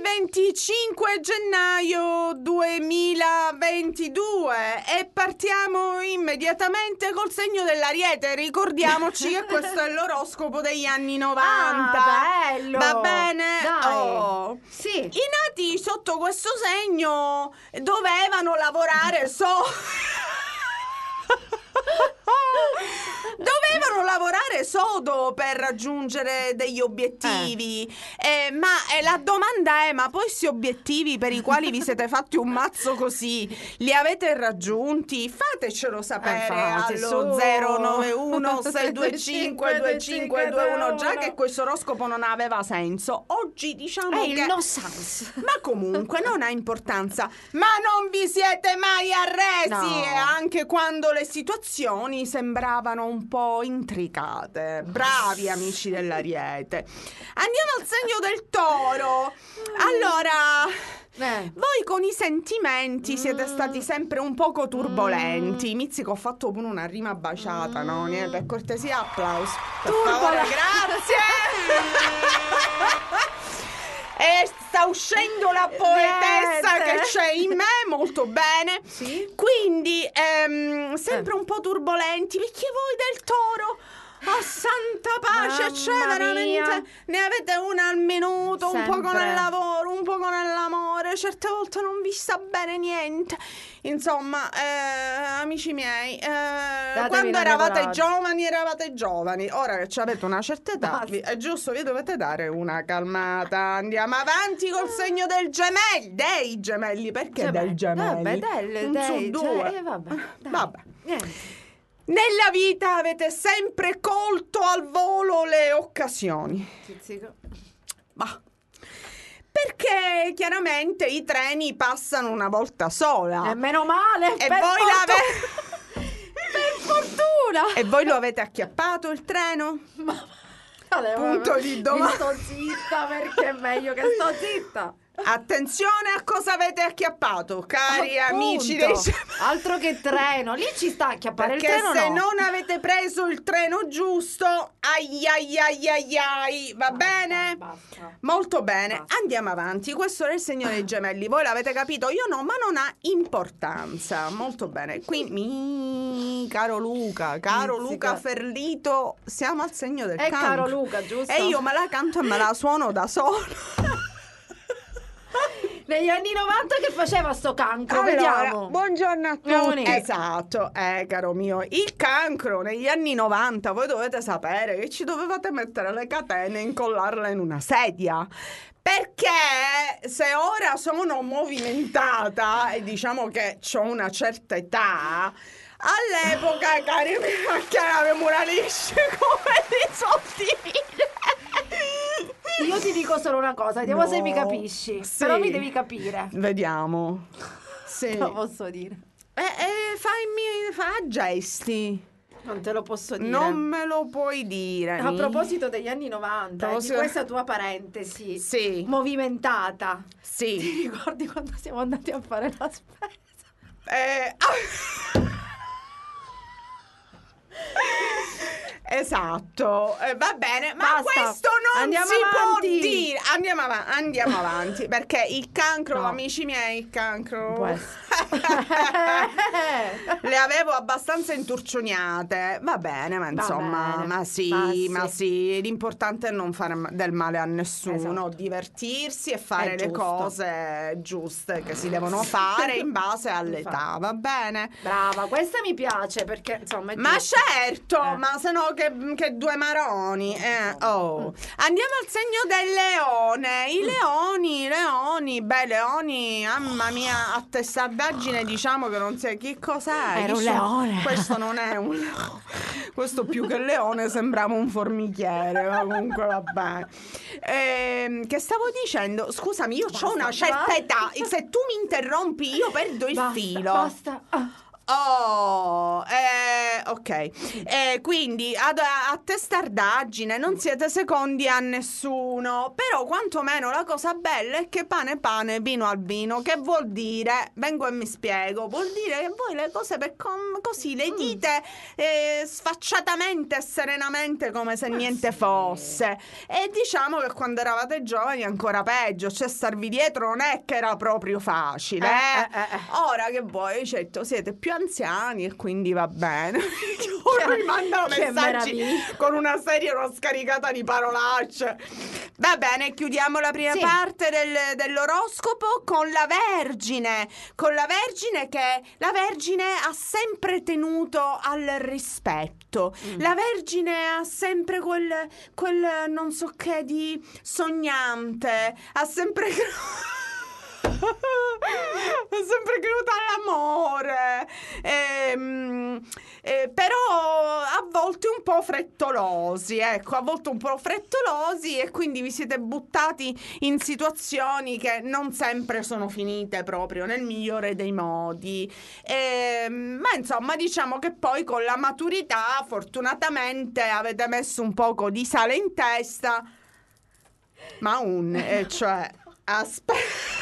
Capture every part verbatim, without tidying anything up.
venticinque gennaio duemilaventidue e partiamo immediatamente col segno dell'Ariete. Ricordiamoci che questo è l'oroscopo degli anni novanta. Ah, bello! Va bene? Dai. Oh. Sì. I nati sotto questo segno dovevano lavorare so... Dovevano lavorare sodo per raggiungere degli obiettivi, eh. Eh, ma eh, la domanda è: ma poi questi obiettivi per i quali vi siete fatti un mazzo così, li avete raggiunti? Fatecelo sapere eh, allo zero nove uno sei due cinque due cinque due uno. Già che questo oroscopo non aveva senso, oggi diciamo è che il no sense. Ma comunque non ha importanza. Ma non vi siete mai arresi, No. e anche quando le situazioni sembravano un po' intricate. Bravi amici dell'Ariete. Andiamo al segno del Toro. Allora, Eh. voi con i sentimenti siete stati sempre un poco turbolenti. Mm. Mizzico, ho fatto pure una rima baciata, mm. no? Niente, per cortesia, applauso. Per Turbola- favore, grazie. E sta uscendo la poetessa Niente. che c'è in me, molto bene. Sì. Quindi, ehm, sempre Eh. un po' turbolenti, perché voi del Toro, oh santa pace, Mamma cioè veramente mia. ne avete una al minuto, un poco Sempre. nel lavoro, un poco nell'amore, certe volte non vi sta bene niente. Insomma, eh, amici miei, eh, quando una eravate regolata. giovani, eravate giovani. Ora che avete una certa età, Basta. vi- è giusto, vi dovete dare una calmata. Andiamo avanti col segno del gemelli, dei gemelli, perché del gemelli? Vabbè, del, Un dei, su due. cioè, eh, vabbè, dai. Vabbè. Niente. Nella vita avete sempre colto al volo le occasioni. Zizzico. Bah. Perché chiaramente i treni passano una volta sola. E meno male. E per voi fortuna. l'avete Per fortuna. E voi lo avete acchiappato il treno? Ma vale, Punto vabbè. di domanda. Mi sto zitta perché è meglio che sto zitta. Attenzione a cosa avete acchiappato, cari Appunto. amici dei Altro che treno. Lì ci sta a acchiappare il Perché treno, se no. non avete preso il treno giusto, ai ai ai ai ai, va Basta, bene? basta. Molto bene, Basta. andiamo avanti. Questo è il segno dei gemelli, voi l'avete capito? Io no, ma non ha importanza. Molto bene. Qui, mi, caro Luca, caro Mizzica. Luca Ferlito, siamo al segno del È cancro. caro Luca, giusto? E io me la canto e me la suono da sola. Negli anni novanta che faceva sto cancro, Allora, vediamo. buongiorno a Buoni. tutti. Esatto, eh, caro mio, il cancro negli anni novanta, voi dovete sapere che ci dovevate mettere le catene e incollarle in una sedia. Perché se ora sono movimentata e diciamo che ho una certa età, all'epoca, cari miei, che avevo una liscia come dei sottili. Io ti dico solo una cosa, vediamo No. se mi capisci. Sì. Però mi devi capire. Vediamo. Sì. Lo posso dire. Eh, eh, fammi, fa gesti. Non te lo posso dire. Non me lo puoi dire. A Ni. proposito degli anni novanta, A e di proposito- questa tua parentesi Sì, movimentata, ti sì. ricordi quando siamo andati a fare la spesa? Eh, ah. Esatto, eh, va bene, ma Basta. questo non Andiamo si avanti. può dire. Andiamo, av- andiamo avanti, perché il cancro, No. amici miei, il cancro. Può essere. Le avevo abbastanza inturcioniate. Va bene, ma insomma, bene. ma sì, Ma sì. ma sì, l'importante è non fare ma- del male a nessuno, Esatto. divertirsi e fare È le giusto. cose giuste che si devono fare in base all'età, va bene? Brava, questa mi piace perché insomma è Ma giusto. certo, Eh. ma se no che, che due maroni. Eh, oh. Andiamo al segno del leone. I leoni, i leoni, beh, leoni, mamma mia, a testardaggine diciamo che non sai che cos'è. Era un Chi so- leone. Questo non è un leone. Questo più che leone sembrava un formichiere, ma comunque va bene. Ehm, che stavo dicendo? Scusami, io ho Basta, una certa basta. età. Se tu mi interrompi io perdo il Basta, filo. basta. Ah. Oh, eh, ok. Eh, quindi ad, a testardaggine non siete secondi a nessuno. Però quantomeno la cosa bella è che pane pane, vino al vino. Che vuol dire? Vengo e mi spiego. Vuol dire che voi le cose per com- così le dite eh, sfacciatamente e serenamente come se niente fosse. E diciamo che quando eravate giovani ancora peggio. Cioè starvi dietro non è che era proprio facile. Eh, eh. eh, eh, eh. Ora che voi, certo, siete più anziani e quindi va bene. Ora mi mandano che messaggi meraviglia. con una serie una scaricata di parolacce. Va bene, chiudiamo la prima Sì. parte del- dell'oroscopo con la Vergine. Con la Vergine che la Vergine ha sempre tenuto al rispetto. Mm. La Vergine ha sempre quel, quel non so che di sognante. Ha sempre ho sempre creduto all'amore, ehm, eh, però a volte un po' frettolosi, ecco, a volte un po' frettolosi, e quindi vi siete buttati in situazioni che non sempre sono finite proprio nel migliore dei modi. Ehm, ma insomma, diciamo che poi con la maturità fortunatamente avete messo un poco di sale in testa, ma un, e cioè, aspetta.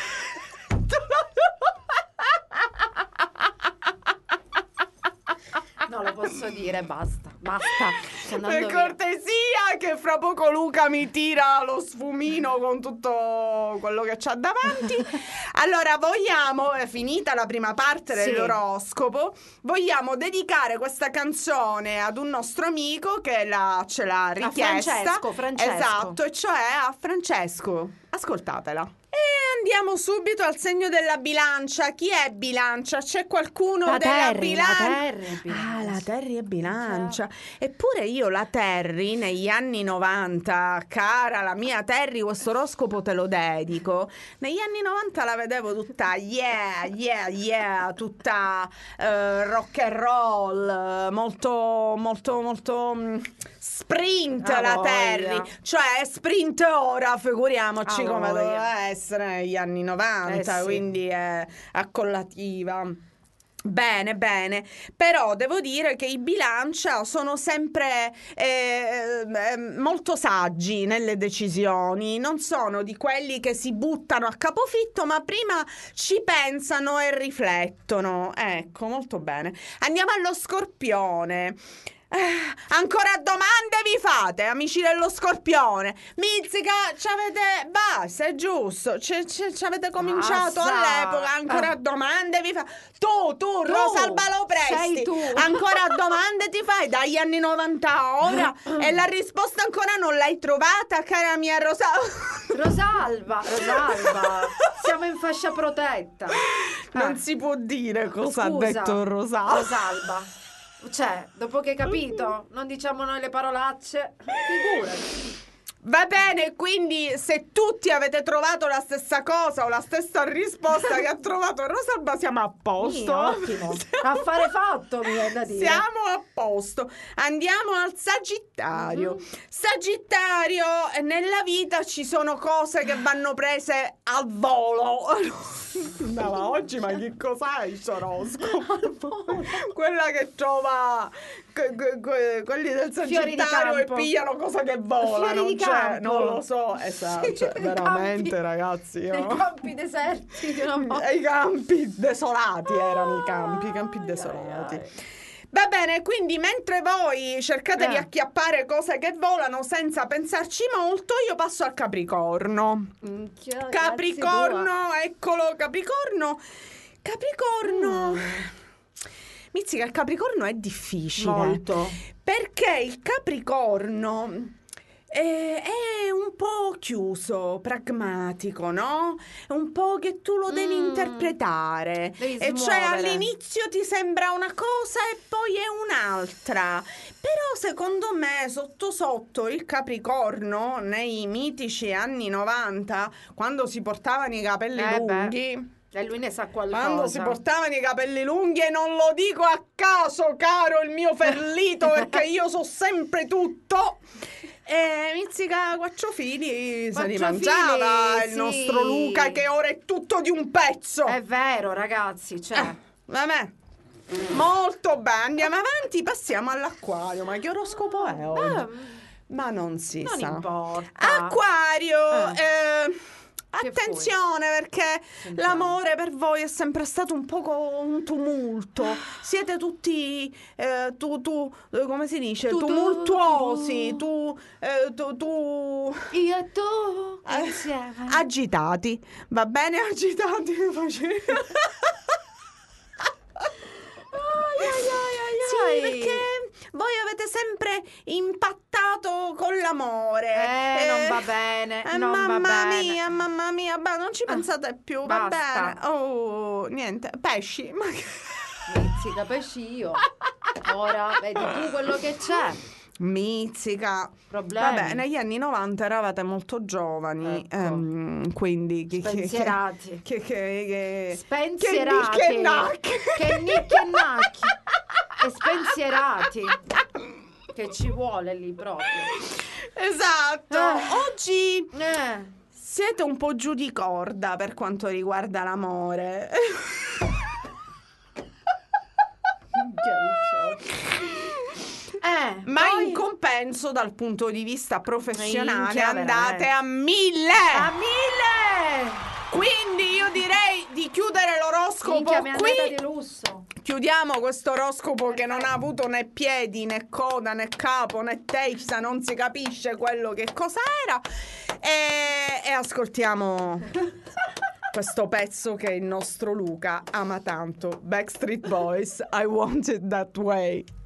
No, lo posso dire, basta, basta. Sto andando Per via. cortesia, che fra poco Luca mi tira lo sfumino con tutto quello che c'ha davanti. Allora, vogliamo, è finita la prima parte Sì. dell'oroscopo, vogliamo dedicare questa canzone ad un nostro amico che la, ce l'ha richiesta. Francesco, Francesco. Esatto, e cioè a Francesco. Ascoltatela. E andiamo subito al segno della bilancia. Chi è bilancia? C'è qualcuno La della Terry, bilancia? la Terry è bilancia. Ah, la Terry è bilancia. Eppure io la Terry negli anni novanta, cara la mia Terry, questo oroscopo te lo dedico. Negli anni novanta la vedevo tutta yeah, yeah, yeah, tutta eh, rock and roll, molto, molto, molto mm, sprint Ah, la voglia. Terry. Cioè sprint ora, figuriamoci Ah, come voglia. doveva essere negli anni novanta, Eh, sì. quindi è accollativa. Bene, bene, però devo dire che i bilancia sono sempre eh, eh, molto saggi nelle decisioni, non sono di quelli che si buttano a capofitto, ma prima ci pensano e riflettono. Ecco, molto bene. Andiamo allo Scorpione. Eh, ancora domande vi fate, amici dello Scorpione? Mizzica, ci avete, basta, è giusto, ci, ci, ci avete cominciato Basta. all'epoca, ancora Ah. domande vi fate? Tu, tu, Tu, Rosalba Lopresti, sei tu. ancora domande ti fai dagli anni novanta a ora? E la risposta ancora non l'hai trovata, cara mia Rosalba? Rosalba, Rosalba, siamo in fascia protetta. Non Ah. si può dire cosa Scusa, ha detto Rosalba. Rosalba. Cioè, dopo che hai capito, non diciamo noi le parolacce. Figurati. Va bene, quindi se tutti avete trovato la stessa cosa o la stessa risposta che ha trovato Rosalba, siamo a posto. Sì, ottimo. Affare fatto, mi viene da dire. Siamo a posto. Andiamo al Sagittario. Mhm. Sagittario, nella vita ci sono cose che vanno prese al volo. No, ma oggi ma che cos'hai il oroscopo? Quella che trova que- que- que- quelli del Fiori di Sagittario e campo. pigliano cose che volano. Fiori di cioè, campo. non lo so, esatto, Sì, cioè, nei veramente campi- ragazzi. Nei io- campi deserti di una volta. I campi desolati erano i campi, i campi Ai, desolati. ai, ai. Va bene, quindi mentre voi cercate Eh. di acchiappare cose che volano senza pensarci molto, io passo al Capricorno. Minchia, Capricorno, eccolo, Capricorno. Capricorno. Mm. Mizzica, il Capricorno è difficile. Molto. Perché il Capricorno eh, è un po' chiuso, pragmatico, no? È un po' che tu lo devi Mm. interpretare. Devi E cioè smuovere. all'inizio ti sembra una cosa e poi è un'altra. Però secondo me sotto sotto il Capricorno nei mitici anni novanta, quando si portavano i capelli Eh beh. lunghi, E lui ne sa qualcosa. quando si portavano i capelli lunghi, e non lo dico a caso, caro il mio ferlito, perché io so sempre tutto. E Mizzica Quattrofili se li Quattrofili, mangiava il sì. nostro Luca, che ora è tutto di un pezzo. È vero, ragazzi, cioè. Eh, vabbè. Molto bene, andiamo avanti, passiamo all'acquario. Ma che oroscopo è oggi? Ah, Ma non si non sa. importa. Acquario, Eh. eh, Che attenzione perché Sentiamo. l'amore per voi è sempre stato un poco un tumulto. Siete tutti, eh, tu, tu, eh, come si dice, Tu, tu, tumultuosi, tu. tu, eh, tu, tu, Io e tu eh, insieme. agitati. Va bene, agitati? Sì, perché voi avete sempre impattato con l'amore. Eh, non va bene, eh, non va mamma bene. mia, mamma mia, beh, non ci pensate più, va basta. bene. Oh, niente, pesci. Ma che... Mizzica, pesci io. Ora vedi tu quello che c'è. Mizzica. Problemi. Vabbè, negli anni novanta eravate molto giovani, Ecco. ehm, quindi che, che, Spensierati. che, che, che, Spensierati. Che nicchi e Che nicchi e nacchi. E spensierati. Che ci vuole lì proprio. Esatto. Eh. Oggi Eh. siete un po' giù di corda per quanto riguarda l'amore. Eh, Ma poi- in compenso, dal punto di vista professionale, Minchia, andate veramente. a mille. A mille! Quindi io direi di chiudere l'oroscopo Minchia, mi è andata qui. di lusso. Chiudiamo questo oroscopo che non ha avuto né piedi, né coda, né capo, né testa, non si capisce quello che cosa era. E, e ascoltiamo questo pezzo che il nostro Luca ama tanto. Backstreet Boys, I Want It That Way.